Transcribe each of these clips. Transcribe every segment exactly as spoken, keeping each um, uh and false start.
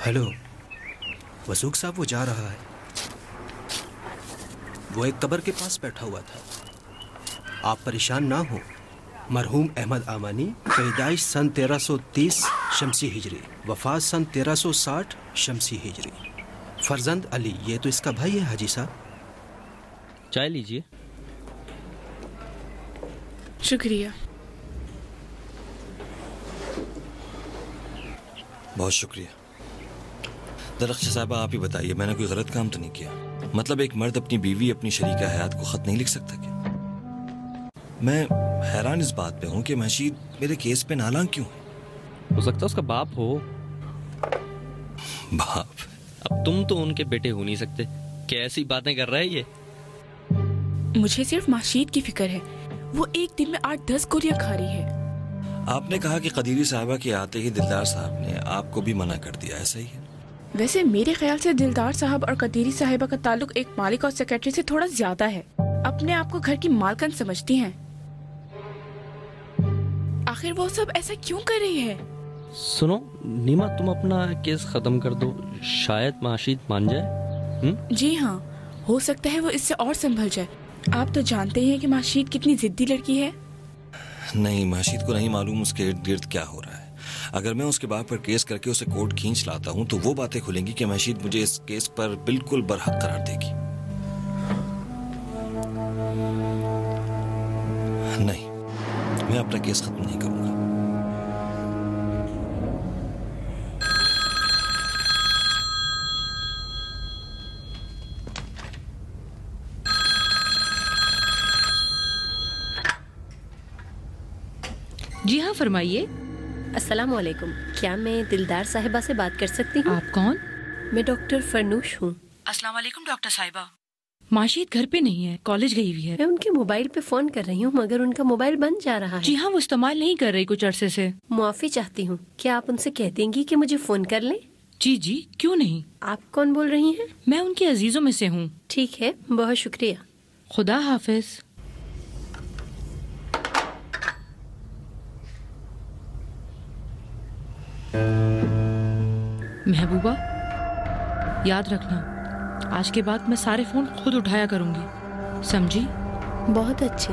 Hello वसूक साहब, वो जा रहा है। वो एक कब्र के पास बैठा हुआ था। आप परेशान ना हो। मरहूम अहमद आमानी, पैदाइश सन तेरह सौ तीस शमसी हिजरी, वफात सन तेरह सौ साठ शमसी हिजरी। फर्जंद अली, ये तो इसका भाई है हाजी साहब। चाय लीजिए। शुक्रिया। बहुत शुक्रिया। दरख्श साहबा, आप ही बताइए, मैंने कोई गलत काम तो नहीं किया? मतलब एक मर्द अपनी बीवी, अपनी शरीका हयात को खत नहीं लिख सकता क्या? मैं हैरान इस बात पे हूँ कि मशीद मेरे केस पे नालां क्यों है? हो सकता है उसका बाप हो। बाप? अब तुम तो उनके बेटे हो नहीं सकते। कैसी बातें कर रहा है ये? मुझे सिर्फ माशीद की फिक्र है। वो एक दिन में आठ दस गोलियां खा रही है। आपने कहा कि कदीरी साहबा के आते ही दिलदार साहब ने आपको भी मना कर दिया, ऐसा ही है? वैसे मेरे ख्याल से दिलदार साहब और कदीरी साहिबा का ताल्लुक एक मालिक और सेक्रेटरी से थोड़ा ज्यादा है। अपने आप को घर की मालकन समझती हैं। आखिर वो सब ऐसा क्यों कर रही है? सुनो नीमा, तुम अपना केस खत्म कर दो, शायद माशीद मान जाए। हुँ? जी हाँ, हो सकता है वो इससे और संभल जाए। आप तो जानते हैं कि माशीद कितनी जिद्दी लड़की है। नहीं, माशीद को नहीं मालूम उसके इर्द गिर्द क्या हो रहा है। अगर मैं उसके बाप पर केस करके उसे कोर्ट खींच लाता हूँ तो वो बातें खुलेंगी कि माशीद मुझे इस केस पर बिल्कुल बरहक करार देगी। नहीं, मैं अपना केस खत्म नहीं करूंगा। जी हाँ, फरमाइए। अस्सलाम वालेकुम, क्या मैं दिलदार साहिबा से बात कर सकती हूँ? आप कौन? मैं डॉक्टर फरनूश हूँ। अस्सलाम वालेकुम डॉक्टर साहिबा। माशीद घर पे नहीं है, कॉलेज गई हुई है। मैं उनके मोबाइल पे फोन कर रही हूँ मगर उनका मोबाइल बंद जा रहा है। जी हाँ, वो इस्तेमाल नहीं कर रही कुछ अरसे से। मुआफी चाहती हूँ, क्या आप उनसे कह देंगी कि मुझे फोन कर लें? जी जी, क्यों नहीं। आप कौन बोल रही हैं? मैं उनके अजीजों में से हूँ। ठीक है, बहुत शुक्रिया। खुदा हाफिज। महबूबा, याद रखना, आज के बाद मैं सारे फोन खुद उठाया करूंगी, समझी? बहुत अच्छे।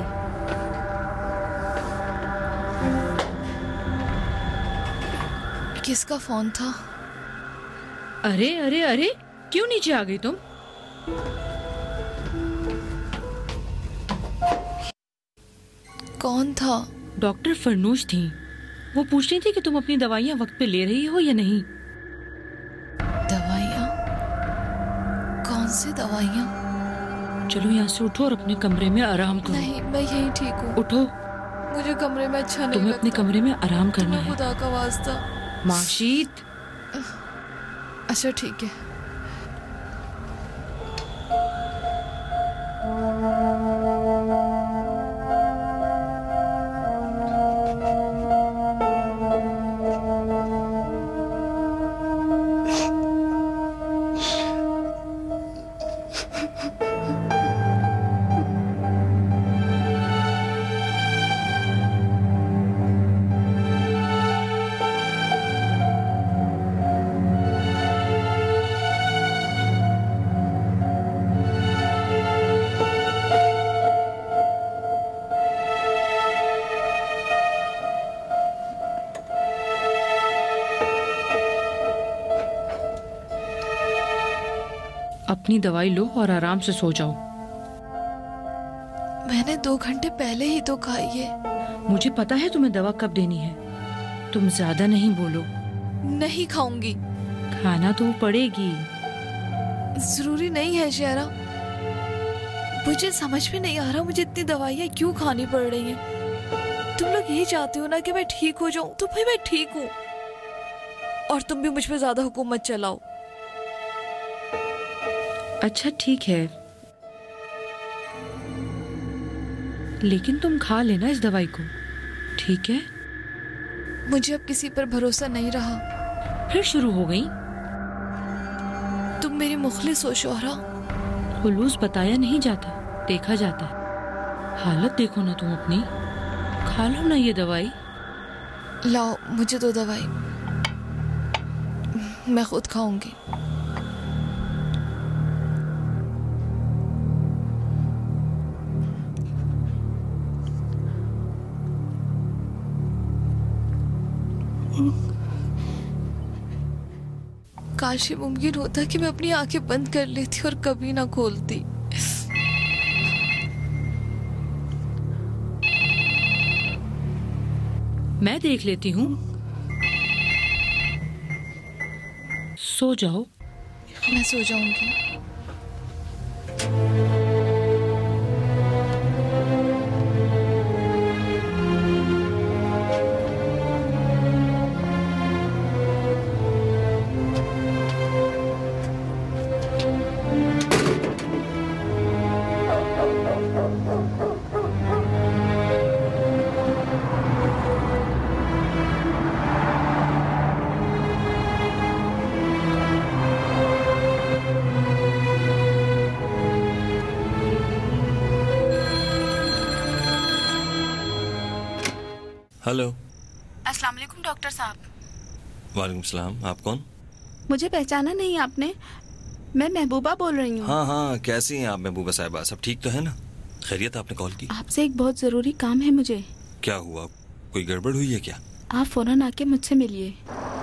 किसका फोन था? अरे अरे अरे, क्यों नीचे आ गई तुम? कौन था? डॉक्टर फरनूश थी। वो पूछ रही थी कि तुम अपनी दवाइयाँ वक्त पे ले रही हो या नहीं। दवाइयाँ? कौन सी दवाइयाँ? चलो यहाँ से उठो और अपने कमरे में आराम करो। नहीं, मैं यहीं ठीक हूँ। उठो। मुझे कमरे में अच्छा नहीं तुम्हें लगता। अपने कमरे में आराम करना है। खुदा का वास्ता। माशीद। अच्छा ठीक है। अपनी दवाई लो और आराम से सो जाओ। मैंने दो घंटे पहले ही तो खाई है। मुझे पता है तुम्हें दवा कब देनी है। तुम ज्यादा नहीं बोलो। नहीं खाऊंगी। खाना तो पड़ेगी। जरूरी नहीं है शहरा। मुझे समझ में नहीं आ रहा मुझे इतनी दवाइयाँ क्यों खानी पड़ रही हैं। तुम लोग यही चाहते हो ना कि मैं ठीक हो जाऊं, तो भाई मैं ठीक हूँ। और तुम भी मुझ पे ज्यादा हुकूमत चलाओ। अच्छा ठीक है, लेकिन तुम खा लेना इस दवाई को, ठीक है? मुझे अब किसी पर भरोसा नहीं रहा। फिर शुरू हो गई? तुम मेरी मुखलिस हो शोहरा। खुलूस बताया नहीं जाता, देखा जाता है। हालत देखो ना तुम अपनी। खा लो ना ये दवाई। लाओ मुझे दो दवाई। मैं खुद खाऊंगी। काश ये मुमकिन होता कि मैं अपनी आंखें बंद कर लेती और कभी ना खोलती। मैं देख लेती हूँ। सो जाओ। मैं सो जाऊंगी। हेलो। अस्सलाम वालेकुम डॉक्टर साहब। वालेकुम सलाम। आप कौन? मुझे पहचाना नहीं आपने? मैं महबूबा बोल रही हूँ। हाँ हाँ, कैसी हैं आप महबूबा साहिबा? सब ठीक तो है ना? खैरियत? आपने कॉल की? आपसे एक बहुत जरूरी काम है मुझे। क्या हुआ? कोई गड़बड़ हुई है क्या? आप फौरन आके मुझसे मिलिए।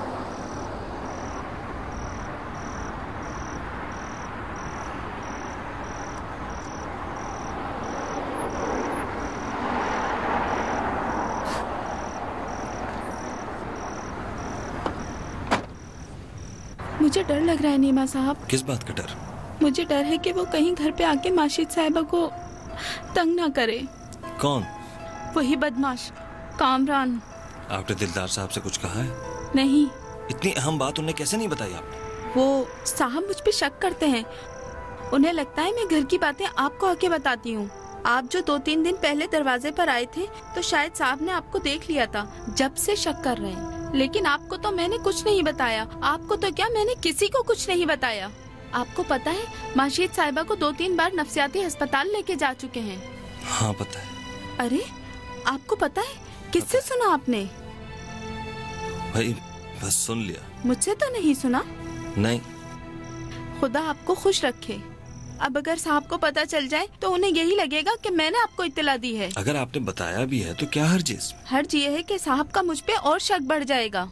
मुझे डर लग रहा है नीमा साहब। किस बात का डर? मुझे डर है कि वो कहीं घर पे आके माशिद साहिबा को तंग ना करे। कौन? वही बदमाश कामरान। आपने दिलदार साहब से कुछ कहा है? नहीं। इतनी अहम बात उन्हें कैसे नहीं बताई आपने? वो साहब मुझ पे शक करते हैं। उन्हें लगता है मैं घर की बातें आपको आके बताती हूँ। आप जो दो तीन दिन पहले दरवाजे पर आए थे तो शायद साहब ने आपको देख लिया था, जब से शक कर रहे हैं। लेकिन आपको तो मैंने कुछ नहीं बताया। आपको तो क्या, मैंने किसी को कुछ नहीं बताया। आपको पता है माशिद साहिबा को दो तीन बार नफ्सियाती अस्पताल लेके जा चुके हैं। हाँ पता है। अरे आपको पता है? किससे सुना आपने? भाई बस सुन लिया। मुझसे तो नहीं सुना? नहीं। खुदा आपको खुश रखे। अब अगर साहब को पता चल जाए तो उन्हें यही लगेगा कि मैंने आपको इत्तला दी है। अगर आपने बताया भी है तो क्या हर्ज है इसमें? हर्ज ये है कि साहब का मुझ पे और शक बढ़ जाएगा।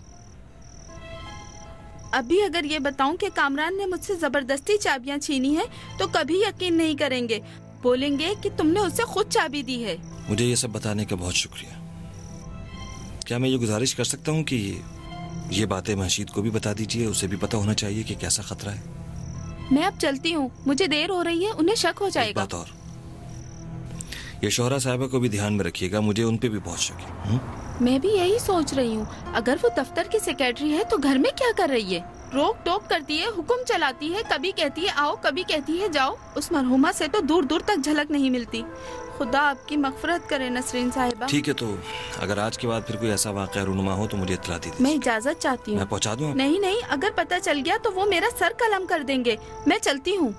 अभी अगर ये बताऊं कि कामरान ने मुझसे जबरदस्ती चाबियां छीनी है तो कभी यकीन नहीं करेंगे। बोलेंगे कि तुमने उससे खुद चाबी दी है। मुझे ये सब बताने का बहुत शुक्रिया। क्या मैं ये गुजारिश कर सकता हूँ कि ये, ये बातें मशीद को भी बता दीजिए। उसे भी पता होना चाहिए कि कैसा खतरा है। मैं अब चलती हूँ, मुझे देर हो रही है, उन्हें शक हो जाएगा। एक बात और, ये शोहरा साहिबा को भी ध्यान में रखिएगा। मुझे उन पे भी बहुत शक है। हुँ? मैं भी यही सोच रही हूँ। अगर वो दफ्तर की सेक्रेटरी है तो घर में क्या कर रही है? रोक टोक करती है, हुक्म चलाती है, कभी कहती है आओ, कभी कहती है जाओ। उस मरहुमा से तो दूर दूर तक झलक नहीं मिलती। खुदा आपकी मगफरत करे नसरीन साहिबा। ठीक है, तो अगर आज के बाद फिर कोई ऐसा वाक़या रूनुमा हो तो मुझे इत्तला दीजिए। मैं इजाजत चाहती हूँ। मैं पहुँचा दूँ? नहीं नहीं, अगर पता चल गया तो वो मेरा सर कलम कर देंगे। मैं चलती हूँ।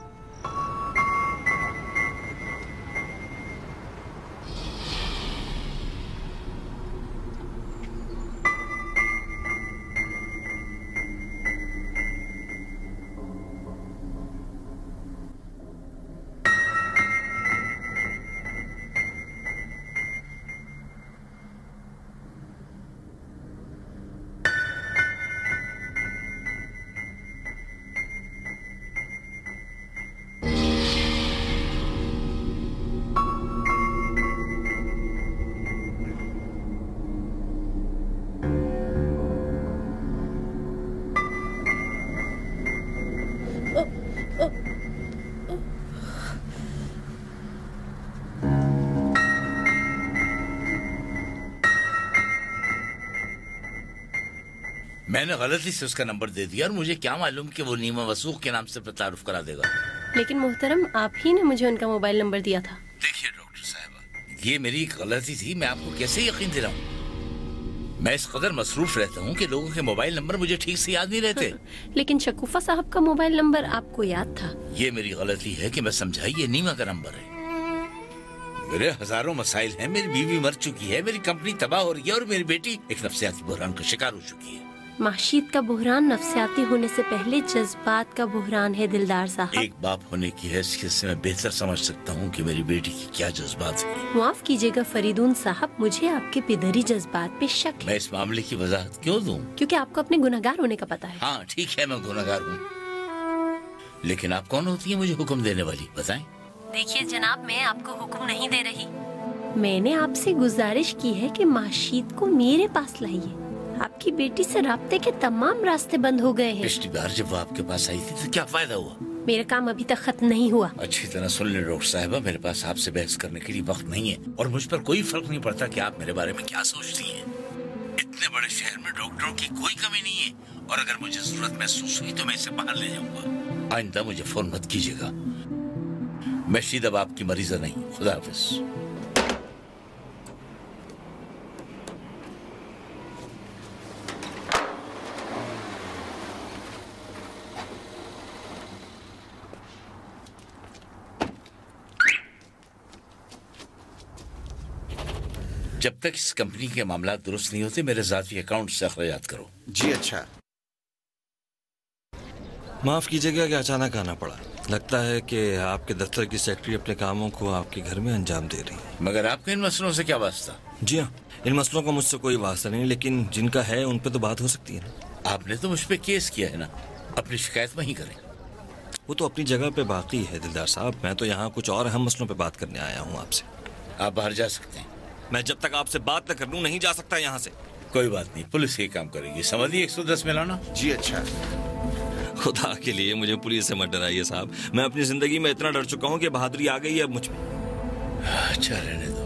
मैंने गलती से उसका नंबर दे दिया और मुझे क्या मालूम कि वो नीमा वसूख के नाम से तारुफ करा देगा। लेकिन मोहतरम, आप ही ने मुझे उनका मोबाइल नंबर दिया था। देखिए डॉक्टर साहबा, ये मेरी गलती थी। मैं आपको कैसे यकीन दिलाऊं? मैं इस कदर मसरूफ रहता हूँ कि लोगों के मोबाइल नंबर मुझे ठीक से याद नहीं रहते। लेकिन शकूफा साहब का मोबाइल नंबर आपको याद था। ये मेरी गलती है कि मैं समझाई ये नीमा का नंबर है। मेरे हजारों मसाइल हैं। मेरी बीवी मर चुकी है, मेरी कंपनी तबाह हो रही है और मेरी बेटी एक नफ्सियाती बहरान का शिकार हो चुकी है। माशीद का बुहरान नफ्सियाती होने से पहले जज्बात का बुहरान है दिलदार साहब। एक बाप होने की हैसियत से मैं बेहतर समझ सकता हूँ कि मेरी बेटी की क्या जज्बात है। माफ कीजिएगा फरीदून साहब, मुझे आपके पिदरी जज्बात पे शक है। मैं इस मामले की वजाहत क्यों दूं? क्योंकि आपको अपने गुनहगार होने का पता है। हाँ ठीक है, मैं गुनहगार हूँ, लेकिन आप कौन होती है मुझे हुक्म देने वाली, बताएं। देखिए जनाब, मैं आपको हुक्म नहीं दे रही, मैंने आपसे गुजारिश की है कि माशीद को मेरे पास लाइए। आपकी बेटी से राब्ते के तमाम रास्ते बंद हो गए हैं। पिछली बार जब वो आपके पास आई थी तो क्या फायदा हुआ? मेरा काम अभी तक खत्म नहीं हुआ। अच्छी तरह सुन ले डॉक्टर साहिबा, मेरे पास आपसे बहस करने के लिए वक्त नहीं है और मुझ पर कोई फर्क नहीं पड़ता कि आप मेरे बारे में क्या सोचती हैं। इतने बड़े शहर में डॉक्टरों की कोई कमी नहीं है और अगर मुझे जरूरत महसूस हुई तो मैं इसे बाहर ले जाऊंगा। आइंदा मुझे फोन मत कीजिएगा। मैं शीद अब आपकी मरीजा नहीं। खुदा हाफिज। जब तक इस कंपनी के मामला दुरुस्त नहीं होते मेरे जाती अकाउंट से अखराजात करो। जी अच्छा। माफ कीजिएगा कि अचानक आना पड़ा। लगता है कि आपके दफ्तर की सेक्रेटरी अपने कामों को आपके घर में अंजाम दे रही है। मगर आपके इन मसलों से क्या वास्ता? जी हाँ, इन मसलों का मुझसे कोई वास्ता नहीं, लेकिन जिनका है उन पे तो बात हो सकती है ना। आपने तो मुझ पे केस किया है ना, अपनी शिकायत वहीं करें। वो तो अपनी जगह पे बाकी है दिलदार साहब, मैं तो यहाँ कुछ और अहम मसलों पे बात करने आया हूँ आपसे। आप बाहर जा सकते हैं। मैं जब तक आपसे बात न कर लूं नहीं जा सकता यहाँ से। कोई बात नहीं, पुलिस ये काम करेगी। समझिए एक सौ दस में लाना। जी अच्छा। खुदा के लिए मुझे पुलिस से मत डराइए साहब, मैं अपनी जिंदगी में इतना डर चुका हूँ कि बहादुरी आ गई है अब मुझ में। अच्छा रहने दो।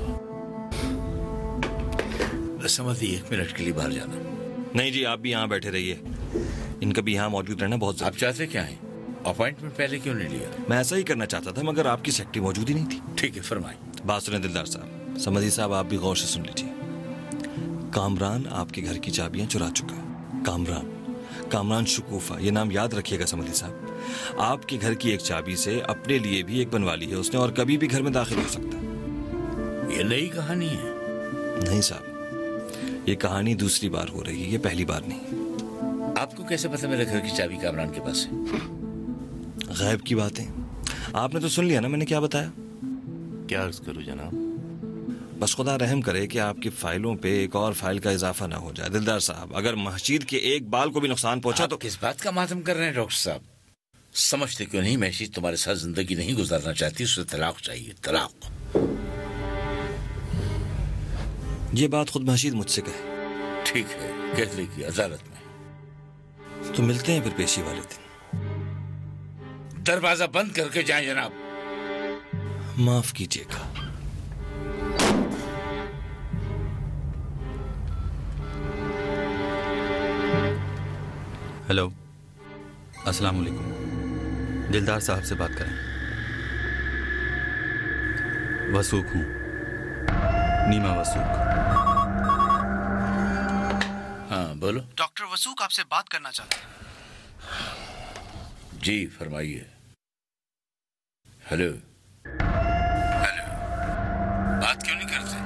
समझिए एक मिनट के लिए बाहर जाना। नहीं जी, आप भी यहाँ बैठे रहिए, इनका भी यहाँ मौजूद रहना बहुत आप चाहते क्या है? अपॉइंटमेंट पहले क्यों नहीं लिया? मैं ऐसा ही करना चाहता था मगर आपकी सेक्रेटरी मौजूद ही नहीं थी। ठीक है फरमाइए। बात सुने दिलदार साहब। समझी साहब आप भी गौर से सुन लीजिए। कामरान आपके घर की चाबियां चुरा चुका है। कामरान कामरान शकूफा, ये नाम याद रखिएगा समझी साहब। आपके घर की एक चाबी से अपने लिए भी एक बनवा ली है उसने और कभी भी घर में दाखिल हो सकता है। ये नई कहानी है? नहीं साहब, ये कहानी दूसरी बार हो रही है, ये पहली बार नहीं। आपको कैसे पता मेरे घर की चाबी कामरान के पास है? गैब की बातें आपने तो सुन लिया ना मैंने क्या बताया। क्या अर्ज करूं जनाब? बस खुदा रहम करे कि आपकी फाइलों पे एक और फाइल का इजाफा ना हो जाए दिलदार साहब। अगर मस्जिद के एक बाल को भी नुकसान पहुंचा तो। किस बात का मातम कर रहे हैं डॉक्टर साहब? समझते क्यों नहीं मस्जिद तुम्हारे साथ जिंदगी नहीं गुजारना चाहती, उसे तलाक चाहिए, तलाक। ये बात खुद मस्जिद मुझसे कहे। ठीक है, कह लेगी अदालत में। तो मिलते हैं फिर पेशी वाले दिन। दरवाजा बंद करके जाएं जनाब। माफ कीजिएगा। हेलो, अस्सलाम वालेकुम। दिलदार साहब से बात करें। वसूक हूँ, नीमा वसूक। हाँ बोलो। डॉक्टर वसूक आपसे बात करना चाहते हैं। जी फरमाइए। हेलो हेलो, बात क्यों नहीं करते?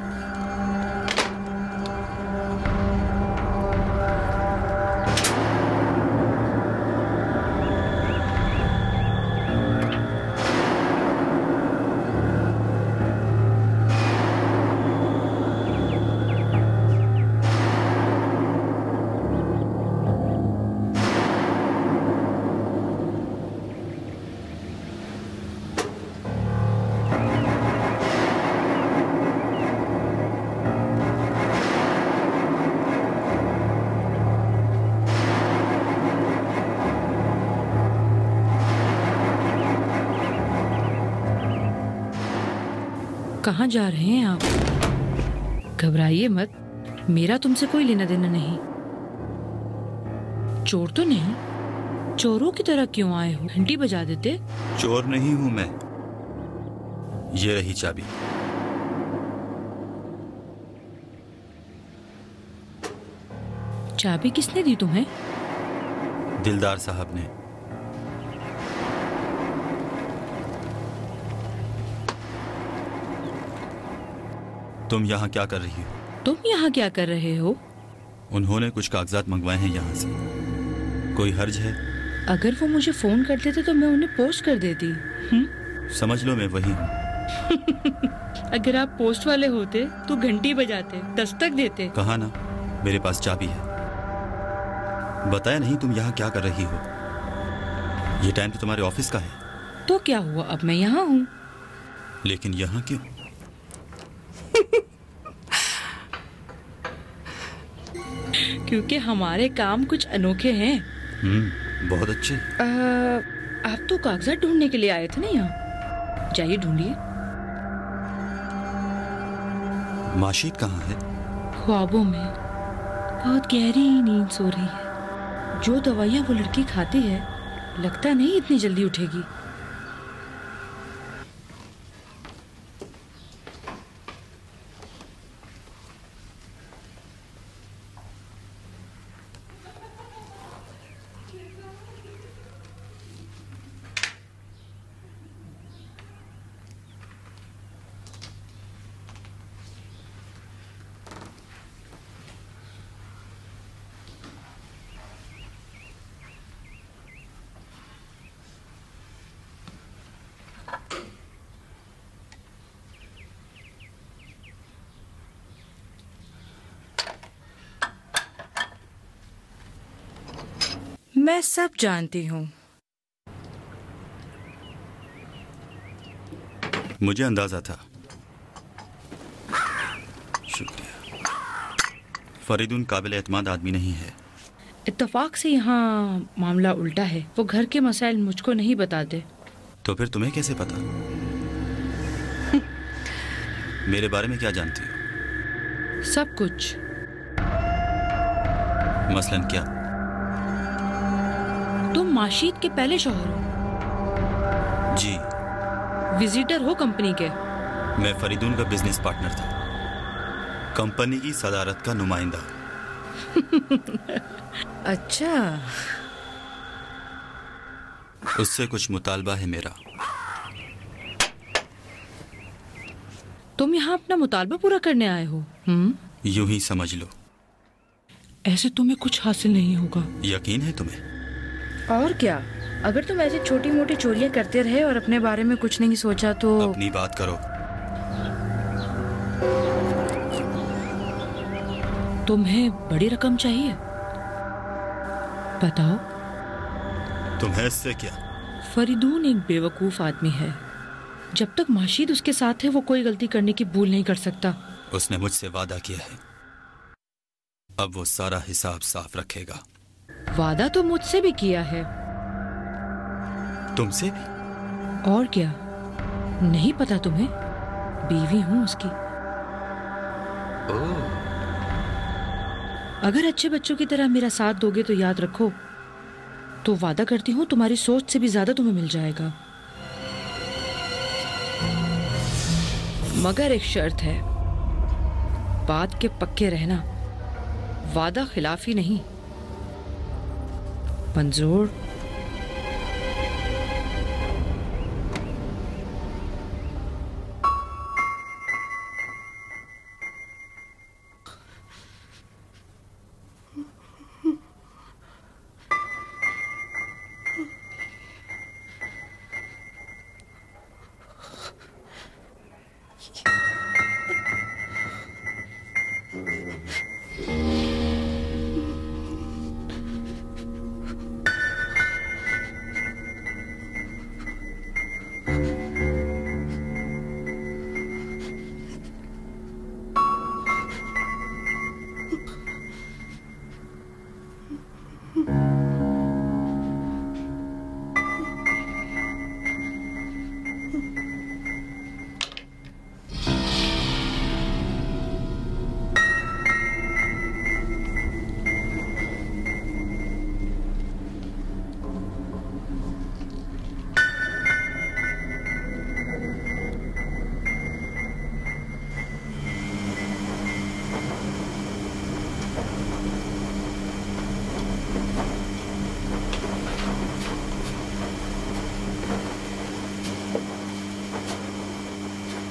कहाँ जा रहे हैं आप? घबराइए मत, मेरा तुमसे कोई लेना देना नहीं। चोर तो नहीं? चोरों की तरह क्यों आए हो? घंटी बजा देते। चोर नहीं हूं मैं। ये रही चाबी। चाबी किसने दी तुम्हें? दिलदार साहब ने। तुम यहाँ क्या कर रही हो? तुम यहाँ क्या कर रहे हो? उन्होंने कुछ कागजात मंगवाए हैं यहाँ से, कोई हर्ज है? अगर वो मुझे फोन कर देते तो मैं उन्हें पोस्ट कर देती। हुँ? समझ लो मैं वही हूँ। अगर आप पोस्ट वाले होते तो घंटी बजाते, दस्तक देते। कहा ना मेरे पास चाबी है। बताया नहीं तुम यहाँ क्या कर रही हो? ये टाइम तो तुम्हारे ऑफिस का है। तो क्या हुआ, अब मैं यहाँ हूँ। लेकिन यहाँ क्यों? क्योंकि हमारे काम कुछ अनोखे हैं। हम्म, बहुत अच्छे। आ, आप तो कागजात ढूंढने के लिए आए थे ना यहाँ, जाइए ढूंढिए। माशीद कहाँ है? ख्वाबों में बहुत गहरी नींद सो रही है। जो दवाइयाँ वो लड़की खाती है लगता नहीं इतनी जल्दी उठेगी। मैं सब जानती हूँ। मुझे अंदाजा था। शुक्रिया। फरीदून काबिल एतमाद आदमी नहीं है। इत्तेफाक से यहाँ मामला उल्टा है। वो घर के मसाइल मुझको नहीं बताते। तो फिर तुम्हें कैसे पता? मेरे बारे में क्या जानती हो? सब कुछ। मसलन क्या? तुम माशीद के पहले शौहर हो? जी। विजिटर हो कंपनी के? मैं फरीदून का बिजनेस पार्टनर था, कंपनी की सदारत का नुमाइंदा। अच्छा। उससे कुछ मुतालबा है मेरा। तुम यहाँ अपना मुतालबा पूरा करने आए हो? हम्म, यूं ही समझ लो। ऐसे तुम्हें कुछ हासिल नहीं होगा। यकीन है तुम्हें? और क्या, अगर तुम ऐसी छोटी मोटी चोरियां करते रहे और अपने बारे में कुछ नहीं सोचा तो। अपनी बात करो। तुम्हें बड़ी रकम चाहिए? बताओ। तुम्हें इससे क्या? फरीदून एक बेवकूफ आदमी है। जब तक माशीद उसके साथ है वो कोई गलती करने की भूल नहीं कर सकता। उसने मुझसे वादा किया है, अब वो सारा हिसाब साफ रखेगा। वादा तो मुझसे भी किया है। तुमसे भी? और क्या, नहीं पता तुम्हें? बीवी हूं उसकी। ओह। अगर अच्छे बच्चों की तरह मेरा साथ दोगे तो याद रखो, तो वादा करती हूँ तुम्हारी सोच से भी ज्यादा तुम्हें मिल जाएगा। मगर एक शर्त है, बात के पक्के रहना, वादा खिलाफी नहीं। मंजूर?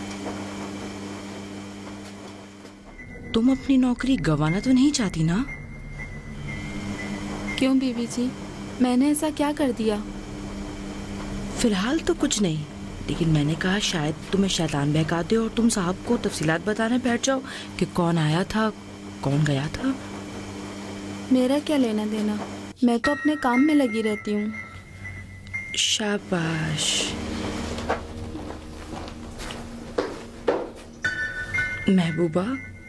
तुम अपनी नौकरी गंवाना तो नहीं चाहती ना? क्यों बीबी जी, मैंने ऐसा क्या कर दिया? फिलहाल तो कुछ नहीं, लेकिन मैंने कहा शायद तुम्हें शैतान बहका दे और तुम साहब को तफसीलात बताने बैठ जाओ कि कौन आया था, कौन गया था। मेरा क्या लेना देना, मैं तो अपने काम में लगी रहती हूँ। शाबाश। महबूबा।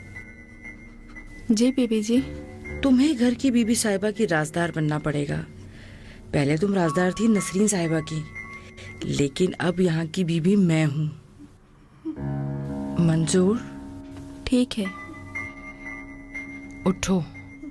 जी बीबी जी। तुम्हें घर की बीबी साहिबा की राजदार बनना पड़ेगा। पहले तुम राजदार थी नसरीन साहिबा की, लेकिन अब यहाँ की बीबी मैं हूँ। मंजूर? ठीक है। उठो।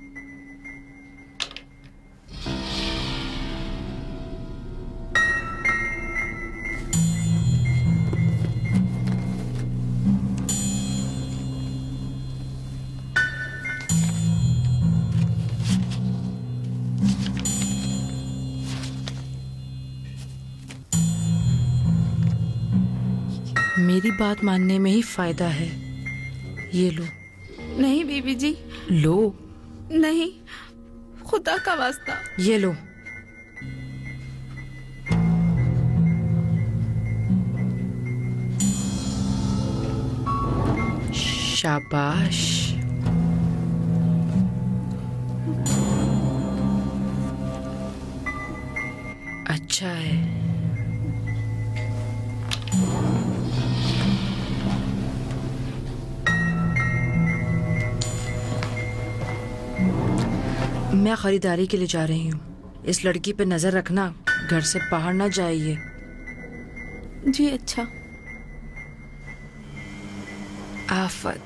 मेरी बात मानने में ही फायदा है। ये लो। नहीं बीबी जी। लो। नहीं, खुदा का वास्ता। ये लो। शाबाश। अच्छा है। मैं खरीदारी के लिए जा रही हूँ। इस लड़की पे नजर रखना, घर से बाहर ना जाइए। जी अच्छा। आफत।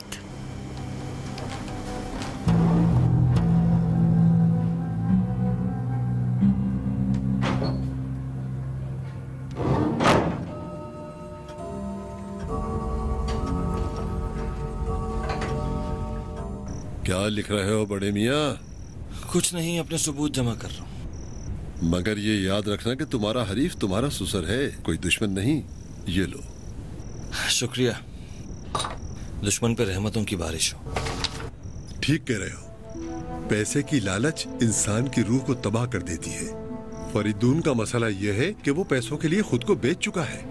क्या लिख रहे हो बड़े मियाँ? कुछ नहीं, अपने सबूत जमा कर रहा हूँ। मगर ये याद रखना कि तुम्हारा हरीफ तुम्हारा सुसर है, कोई दुश्मन नहीं। ये लो। शुक्रिया। दुश्मन पे रहमतों की बारिश हो। ठीक कह रहे हो। पैसे की लालच इंसान की रूह को तबाह कर देती है। फरीदून का मसला यह है कि वो पैसों के लिए खुद को बेच चुका है।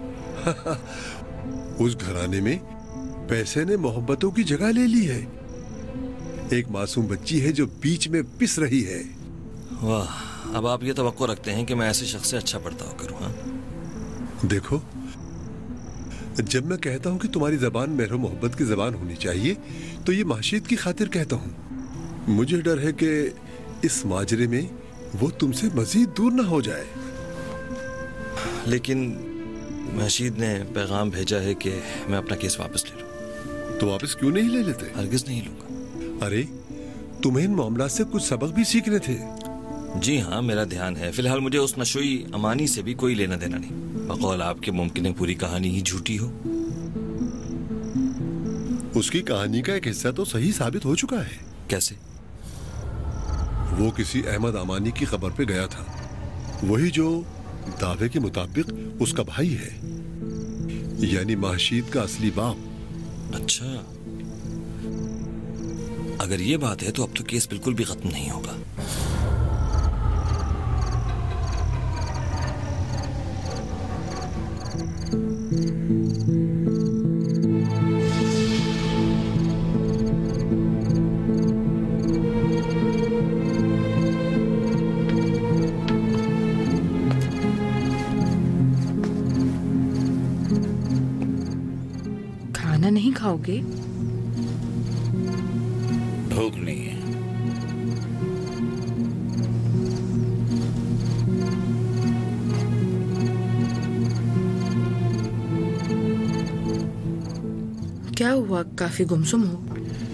उस घराने में पैसे ने मोहब्बतों की जगह ले ली है। एक मासूम बच्ची है जो बीच में पिस रही है। वाह, अब आप ये तवक्को रखते हैं कि मैं ऐसे शख्स से अच्छा बर्ताव करूं? हाँ? देखो, जब मैं कहता हूं कि तुम्हारी जबान मेहर मोहब्बत की जबान होनी चाहिए, तो ये माशीत की खातिर कहता हूं। मुझे डर है कि इस माजरे में वो तुमसे मजीद दूर ना हो जाए। लेकिन माशीद ने पैगाम भेजा है कि मैं अपना केस वापस ले लूं। तो वापस क्यों नहीं ले लेते? हरगिज नहीं लूंगा। अरे, तुम्हें इन मामला से कुछ सबक भी सीखने थे। जी हाँ, मेरा ध्यान है। फिलहाल मुझे उस नशोई अमानी से भी कोई लेना देना नहीं। बकौल आपके मुमकिन है पूरी कहानी ही झूठी हो। उसकी कहानी का एक हिस्सा तो सही साबित हो चुका है। कैसे? वो किसी अहमद अमानी की खबर पे गया था, वही जो दावे के मुताबिक उसका भाई है, यानी माशीद का असली बाप। अच्छा, अगर ये बात है तो अब तो केस बिल्कुल भी खत्म नहीं होगा। खाना नहीं खाओगे? भूख नहीं है। क्या हुआ, काफी गुमसुम हो?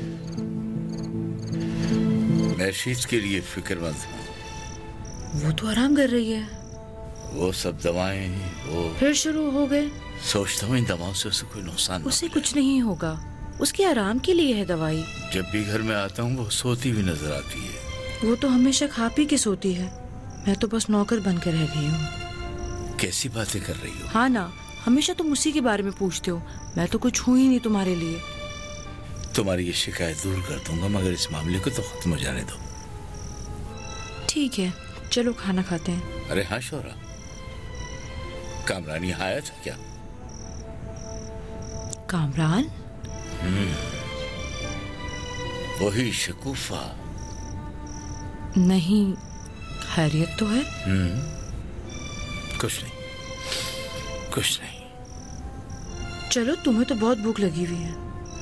मैं शीश के लिए फिक्रमंद हूँ। वो तो आराम कर रही है। वो सब दवाएं, वो फिर शुरू हो गए। सोचता हूँ इन दवाओं से उसे कोई नुकसान उसे न कुछ नहीं होगा, उसके आराम के लिए है दवाई। जब भी घर में आता हूँ वो सोती हुई नजर आती है। वो तो हमेशा खा पी के सोती है, मैं तो बस नौकर बन के रह गई हूँ। कैसी बातें कर रही हो? हाँ ना, हमेशा तुम उसी के बारे में पूछते हो। मैं तो कुछ हूँ ही नहीं तुम्हारे लिए। तुम्हारी ये शिकायत दूर कर दूंगा, मगर इस मामले को तो खत्म हो जाने दो। ठीक है, चलो खाना खाते हैं। अरे हाँ शोहरा, कामरान यहाँ आया था क्या? कामरान? हम्म, वही शकूफा। नहीं, खैरियत तो है? हम्म, कुछ नहीं, कुछ नहीं। चलो, तुम्हें तो बहुत भूख लगी हुई है।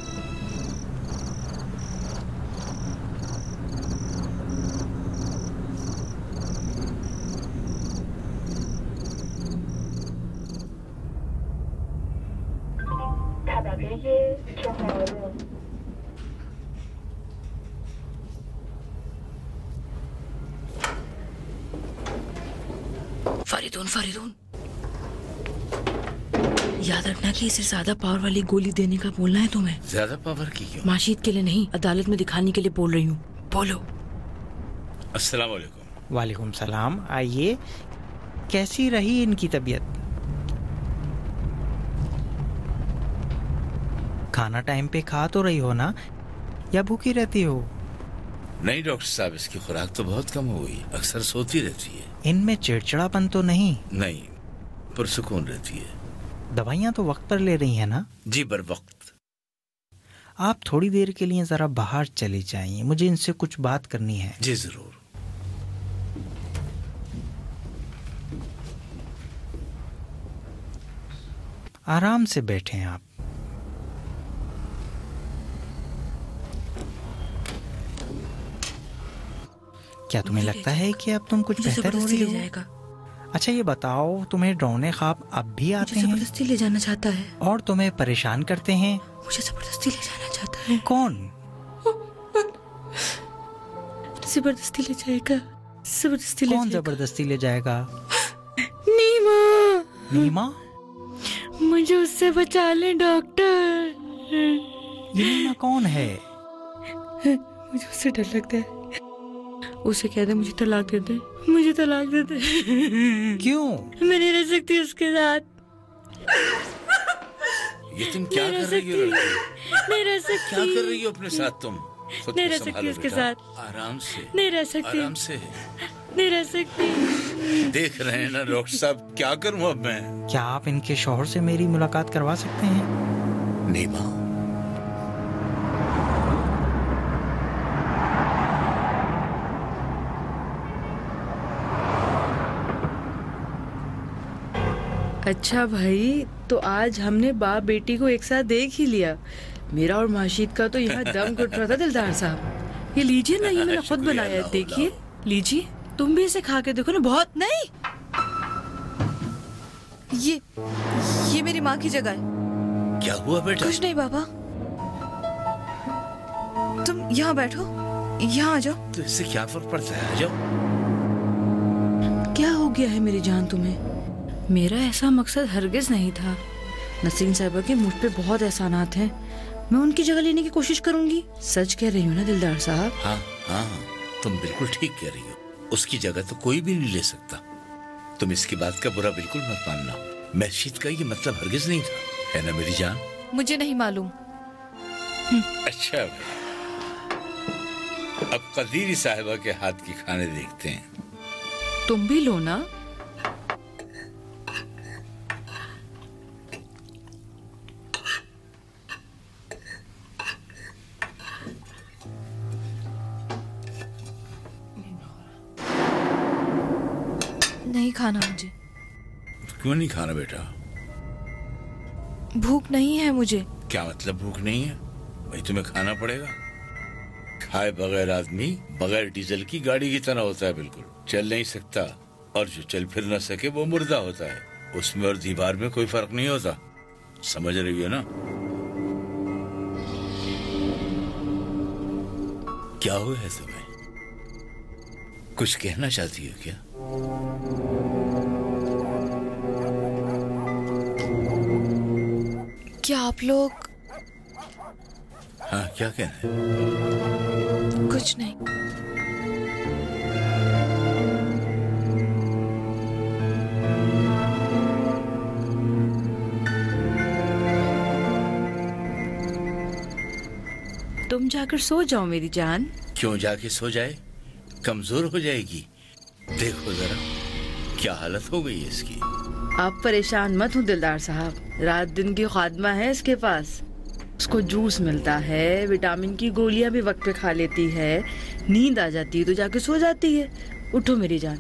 फरीदून, फरीदून, याद रखना कि इसे ज्यादा पावर वाली गोली देने का बोलना है तुम्हें। ज्यादा पावर की क्यों? माशीद के लिए नहीं, अदालत में दिखाने के लिए बोल रही हूँ। बोलो। अस्सलाम वालेकुम। वालेकुम सलाम। आइए, कैसी रही इनकी तबीयत? खाना टाइम पे खा तो रही हो ना, या भूखी रहती हो? नहीं डॉक्टर साहब, इसकी खुराक तो बहुत कम हो गई, अक्सर सोती रहती है। इनमें चिड़चिड़ापन तो नहीं? नहीं, पुरसुकून रहती है। दवाइयाँ तो वक्त पर ले रही हैं ना? जी बर वक्त। आप थोड़ी देर के लिए जरा बाहर चली जाइए, मुझे इनसे कुछ बात करनी है। जी जरूर। आराम से बैठें आप। क्या तुम्हें लगता है कि अब तुम कुछ बेहतर हो रही हो? अच्छा ये बताओ, तुम्हें डरावने ख्वाब अब भी आते हैं? जबरदस्ती ले जाना चाहता है। और तुम्हें परेशान करते हैं? मुझे जबरदस्ती ले जाना चाहता है। कौन? जबरदस्ती ले जाएगा। जबरदस्ती ले कौन जबरदस्ती ले जाएगा? नीमा। नीमा? मुझे उससे बचा ले डॉक्टर। ये नीमा कौन है? मुझे उससे डर लगता है। उसे कह दे मुझे तलाक दे दे, मुझे तलाक दे दे। क्यों? मैं नहीं रह सकती उसके साथ। ये तुम क्या कर रही हो? नहीं रह सकती। क्या कर रही हो अपने साथ तुम? नहीं रह सकती उसके साथ। आराम से। नहीं रह सकती। आराम से। नहीं रह सकती। देख रहे हैं ना डॉक्टर साहब, क्या करूं अब मैं? क्या आप इनके शौहर से मेरी मुलाकात करवा सकते हैं? नीमा, अच्छा भाई, तो आज हमने बाप बेटी को एक साथ देख ही लिया। मेरा और माशीद का तो यहाँ दम घुट रहा था दिलदार साहब। ये लीजिए ना, ये मैंने खुद बनाया है, देखिए लीजिए। तुम भी इसे खा के देखो ना। बहुत नहीं, ये ये मेरी माँ की जगह है। क्या हुआ बेटा? कुछ नहीं बाबा, तुम यहाँ बैठो, यहाँ आ जाओ। तो इससे क्या फर्क पड़ता है? आ जाओ। क्या हो गया है मेरी जान तुम्हें? मेरा ऐसा मकसद हरगिज नहीं था। नसीम साहिबा के मुझ पे बहुत एहसानात हैं, मैं उनकी जगह लेने की कोशिश करूंगी। सच कह रही हूँ ना दिलदार साहब? हाँ हाँ, तुम बिल्कुल ठीक कह रही हो। उसकी जगह तो कोई भी नहीं ले सकता। तुम इसकी बात का बुरा बिल्कुल मत मानना। मैशीद का ये मतलब हरगिज नहीं था, है ना मेरी जान? मुझे नहीं मालूम। अच्छा भाई, अब कदीरी साहिबा के हाथ की खाने देखते हैं। तुम भी लो ना। नहीं खाना मुझे। क्यों नहीं खाना बेटा? भूख नहीं है मुझे। क्या मतलब भूख नहीं है? भाई तुम्हें खाना पड़ेगा। खाए बगैर आदमी बगैर डीजल की गाड़ी की तरह होता है, बिल्कुल चल नहीं सकता। और जो चल फिर न सके वो मुर्दा होता है। उसमें और दीवार में कोई फर्क नहीं होता। समझ रही हो ना? क्या हुआ है तुम्हें? कुछ कहना चाहती हो क्या? क्या आप लोग? हाँ, क्या कहना है? कुछ नहीं। तुम जाकर सो जाओ मेरी जान। क्यों जाके सो जाए? कमजोर हो जाएगी। देखो जरा क्या हालत हो गई है इसकी। आप परेशान मत हो दिलदार साहब, रात दिन की खादमा है इसके पास। उसको जूस मिलता है, विटामिन की गोलियां भी वक्त पे खा लेती है, नींद आ जाती है तो जाके सो जाती है। उठो मेरी जान।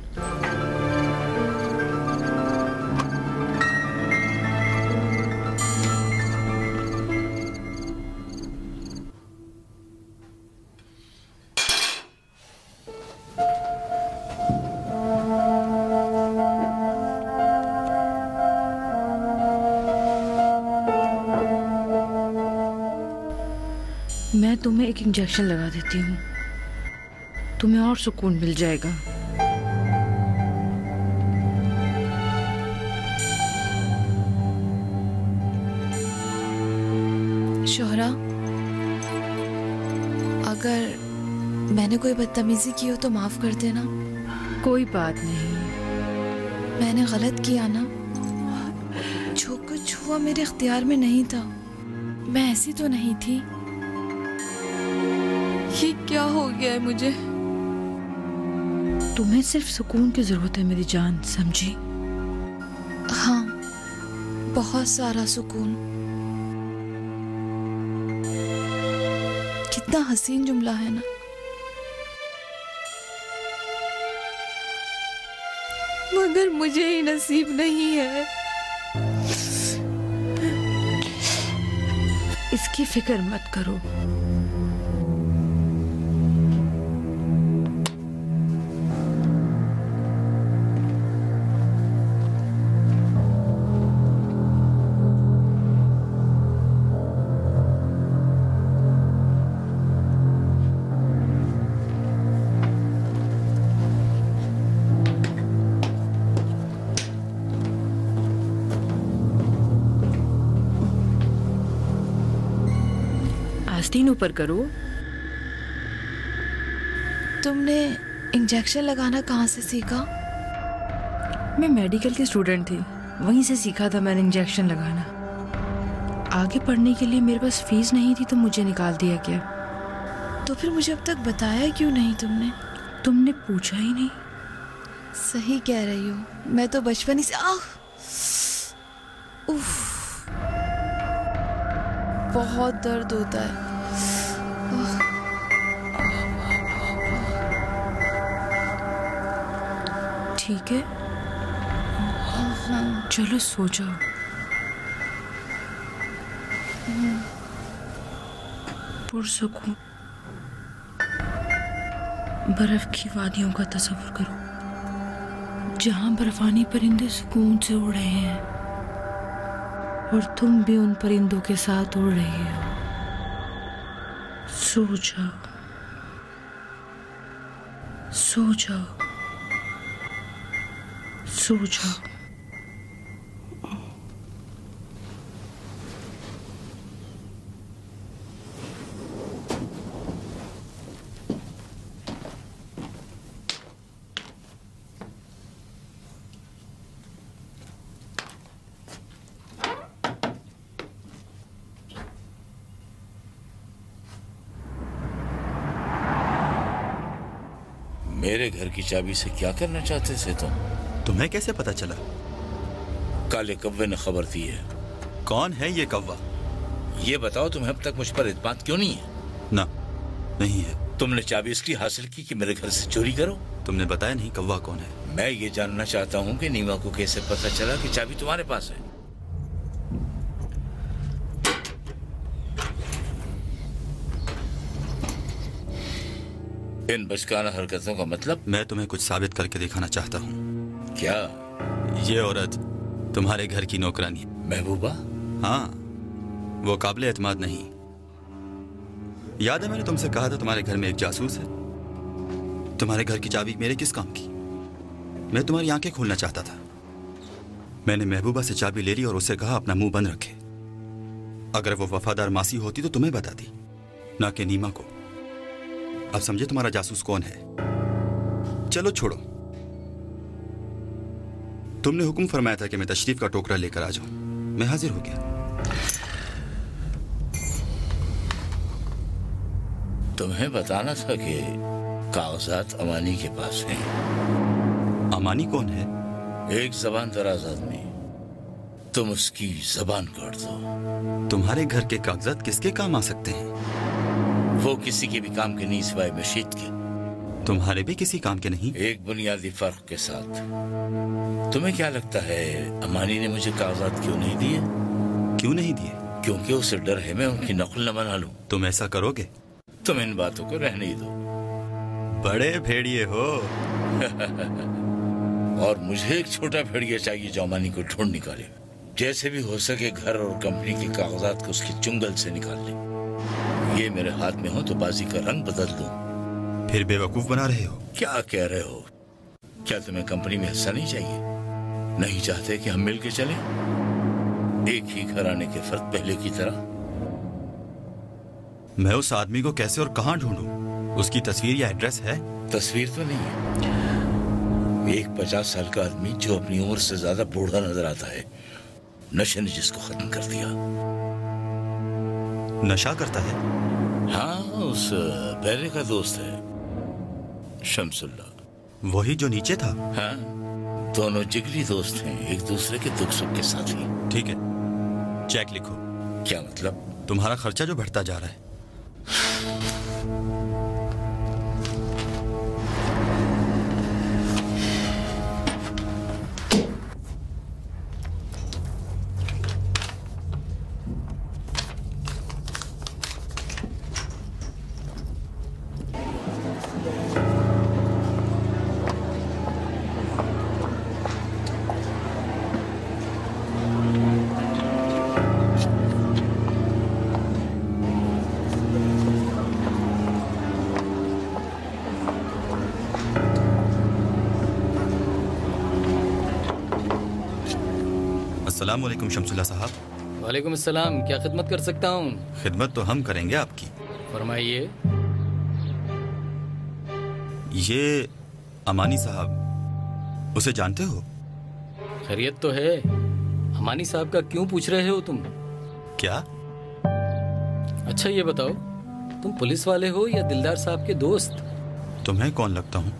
मैं तुम्हें एक इंजेक्शन लगा देती हूँ, तुम्हें और सुकून मिल जाएगा। शोहरा, अगर मैंने कोई बदतमीजी की हो तो माफ कर देना। कोई बात नहीं, मैंने गलत किया ना, जो कुछ हुआ मेरे इख्तियार में नहीं था, मैं ऐसी तो नहीं थी। ये क्या हो गया है मुझे? तुम्हें सिर्फ सुकून की जरूरत है मेरी जान, समझी? हाँ, बहुत सारा सुकून। कितना हसीन जुमला है ना। मगर मुझे ही नसीब नहीं है। इसकी फिक्र मत करो। आस्तीन ऊपर करो। तुमने इंजेक्शन लगाना कहाँ से सीखा? मैं मेडिकल की स्टूडेंट थी, वहीं से सीखा था मैंने इंजेक्शन लगाना। आगे पढ़ने के लिए मेरे पास फीस नहीं थी तो मुझे निकाल दिया गया। तो फिर मुझे अब तक बताया क्यों नहीं तुमने? तुमने पूछा ही नहीं। सही कह रही हो, मैं तो बचपन ही से आह, उफ, बहुत दर्द होता है। ठीक है, चलो सो जाओ। पुरसुकून बर्फ की वादियों का तस्वीर करो, जहां बर्फानी परिंदे सुकून से उड़ रहे हैं और तुम भी उन परिंदों के साथ उड़ रही हो। सो जाओ, सो जाओ, सो जाओ। मेरे घर की चाबी से क्या करना चाहते थे तुम? तुम्हें कैसे पता चला? काले कव्वे ने खबर दी है। कौन है ये कव्वा? ये बताओ, तुम्हें अब तक मुझ पर इत्मीनान क्यों नहीं है? ना, नहीं है। तुमने चाबी इसलिए हासिल की कि मेरे घर से चोरी करो? तुमने बताया नहीं कव्वा कौन है। मैं ये जानना चाहता हूँ कि नीमा को कैसे पता चला कि चाबी तुम्हारे पास है? इन बचकाना हरकतों का मतलब? मैं तुम्हें कुछ साबित करके दिखाना चाहता हूँ। क्या? ये औरत तुम्हारे घर की नौकरानी है। महबूबा? हाँ, वो काबिले एतमाद नहीं। याद है मैंने तुमसे कहा था तुम्हारे घर में एक जासूस है। तुम्हारे घर की चाबी मेरे किस काम की? मैं तुम्हारी आंखें खोलना चाहता था। मैंने महबूबा से चाबी ले ली और उससे कहा अपना मुंह बंद रखे। अगर वो वफादार मासी होती तो तुम्हें बताती, ना कि नीमा को। अब समझे तुम्हारा जासूस कौन है? चलो छोड़ो, तुमने हुक्म फरमाया था कि मैं तशरीफ का टोकरा लेकर आ जाऊं। मैं हाजिर हो गया। तुम्हें बताना था कि कागजात अमानी के पास हैं। अमानी कौन है? एक जबान दराज आदमी, तुम उसकी जबान काट दो। तुम्हारे घर के कागजात किसके काम आ सकते हैं? वो किसी के भी काम के नहीं सिवाय मशीद के। तुम्हारे भी किसी काम के नहीं? एक बुनियादी फर्क के साथ। तुम्हें क्या लगता है अमानी ने मुझे कागजात क्यों नहीं दिए? क्यों नहीं दिए? क्योंकि उसे डर है मैं उनकी नकल न बना लूं। तुम ऐसा करोगे? तुम इन बातों को रहने ही दो। बड़े भेड़िए हो। और मुझे एक छोटा भेड़िया चाहिए जो अमानी को ढूंढ निकाले, जैसे भी हो सके घर और कंपनी के कागजात को उसके चुंगल से निकाल ले। ये मेरे हाथ में हो तो बाजी का रंग बदल दूं। फिर बेवकूफ बना रहे हो। क्या कह रहे हो? क्या तुम्हें कंपनी में हिस्सा नहीं चाहिए? नहीं चाहते कि हम मिलके चलें? एक ही घराने के फर्द पहले की तरह। मैं उस आदमी को कैसे और कहां ढूंढूं? उसकी तस्वीर या एड्रेस है? तस्वीर तो नहीं है। एक पचास साल का आदमी जो अपनी उम्र से ज्यादा बूढ़ा नजर आता है। नशे ने जिसको खत्म कर दिया। नशा करता है? हाँ, उस पहले का दोस्त है शमसुल्ला। वही जो नीचे था? हाँ, दोनों जिगरी दोस्त हैं, एक दूसरे के दुख सुख के साथी। ठीक है, चेक लिखो। क्या मतलब? तुम्हारा खर्चा जो बढ़ता जा रहा है। अस्सलाम वालेकुम शमसुल्ला साहब। वालेकुम अस्सलाम, क्या खिदमत कर सकता हूँ? खिदमत तो हम करेंगे आपकी। फरमाइए। ये अमानी साहब, उसे जानते हो? खैरियत तो है। अमानी साहब का क्यों पूछ रहे हो तुम? क्या? अच्छा ये बताओ, तुम पुलिस वाले हो या दिलदार साहब के दोस्त? तुम्हें कौन लगता हूँ?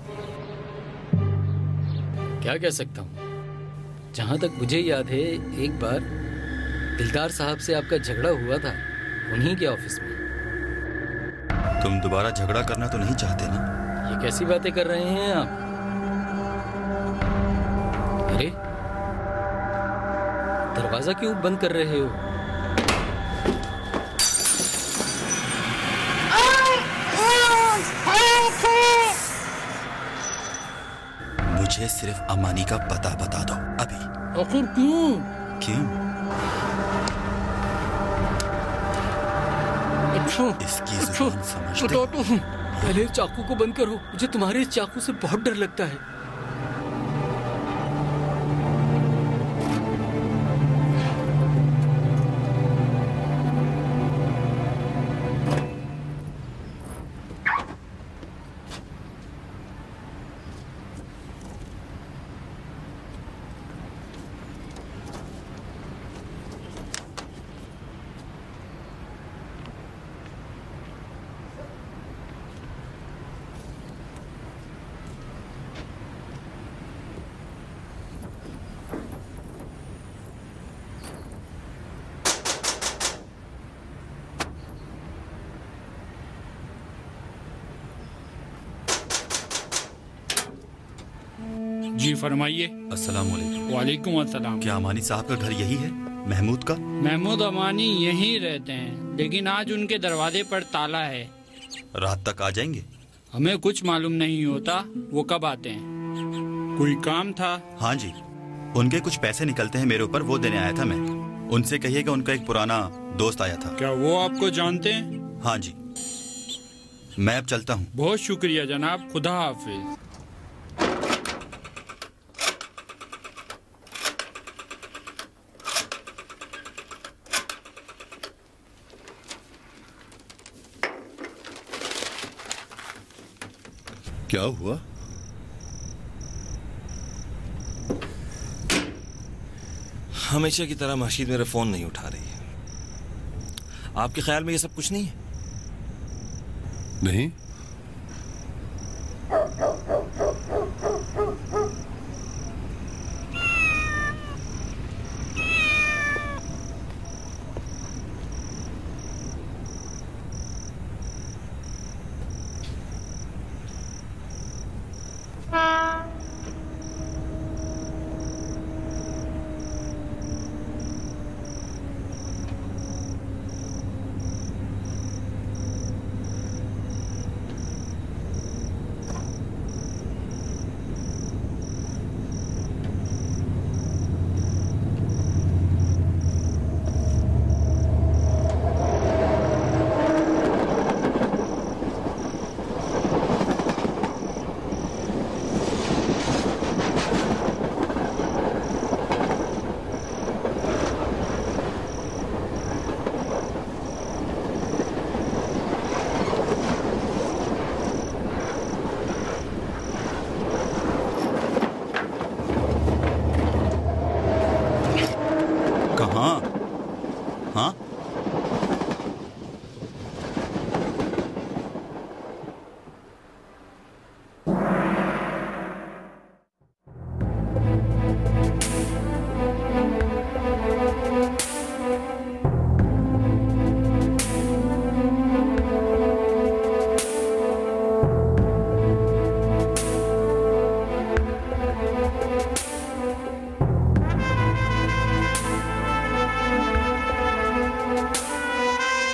क्या कह सकता हूँ? जहां तक मुझे याद है, एक बार दिलदार साहब से आपका झगड़ा हुआ था उन्हीं के ऑफिस में। तुम दोबारा झगड़ा करना तो नहीं चाहते ना? ये कैसी बातें कर रहे हैं आप? अरे, दरवाजा क्यों बंद कर रहे हो? मुझे सिर्फ अमानी का पता बता दो अभी। आखिर क्यों? क्यों? अच्छा, इसकी अच्छा, जुबान समझते बता तो हूँ। पहले चाकू को बंद करो, मुझे तुम्हारे इस चाकू से बहुत डर लगता है। जी फरमाइए। अस्सलाम वालेकुम। वालेकुम अस्सलाम। क्या अमानी साहब का घर यही है, महमूद का? महमूद अमानी यहीं रहते हैं, लेकिन आज उनके दरवाजे पर ताला है। रात तक आ जाएंगे? हमें कुछ मालूम नहीं होता वो कब आते हैं। कोई काम था? हाँ जी, उनके कुछ पैसे निकलते हैं मेरे ऊपर, वो देने आया था मैं। उनसे कहिएगा उनका एक पुराना दोस्त आया था। क्या वो आपको जानते हैं? हाँ जी। मैं अब चलता हूँ। बहुत शुक्रिया जनाब, खुदा हाफिज। क्या हुआ? हमेशा की तरह मशीद मेरा फोन नहीं उठा रही है। आपके ख्याल में ये सब कुछ नहीं है? नहीं। हाँ हाँ